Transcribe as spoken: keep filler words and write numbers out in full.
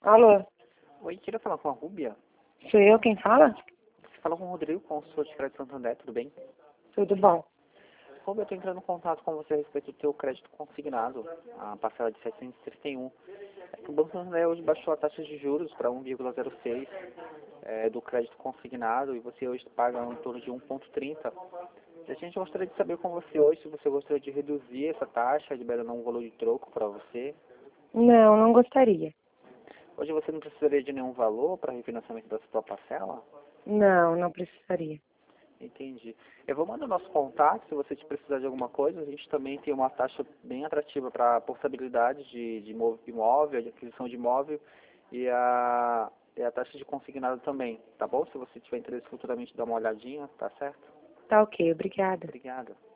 Alô, Oi, queria falar com a Rúbia. sou eu quem fala? Você fala com o Rodrigo, consultor de crédito Santander, tudo bem? Tudo bom. Rúbia, eu estou entrando em contato com você a respeito do teu crédito consignado, a parcela de setecentos e trinta e um. É que o Banco Santander hoje baixou a taxa de juros para um vírgula zero seis é, do crédito consignado e você hoje paga em torno de um vírgula trinta. E a gente gostaria de saber com você hoje se você gostaria de reduzir essa taxa, liberando um valor de troco para você. Não, não gostaria. Hoje você não precisaria de nenhum valor para refinanciamento da sua parcela? Não, não precisaria. Entendi. Eu vou mandar o nosso contato, se você te precisar de alguma coisa. A gente também tem uma taxa bem atrativa para portabilidade de, de imóvel, de aquisição de imóvel e a, e a taxa de consignado também, tá bom? Se você tiver interesse futuramente, dá uma olhadinha, tá certo? Tá ok, obrigada. Obrigado.